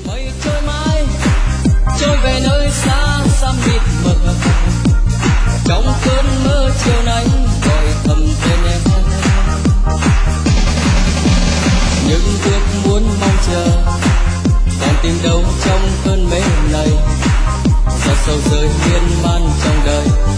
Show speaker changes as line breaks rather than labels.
mây trôi mãi trôi về nơi xa xăm mịt mờ, trong cơn mơ chiều nay gọi thầm tên em. Những ước muốn mong chờ còn tìm đâu trong cơn mê này, giọt sầu rơi miên man trong đời.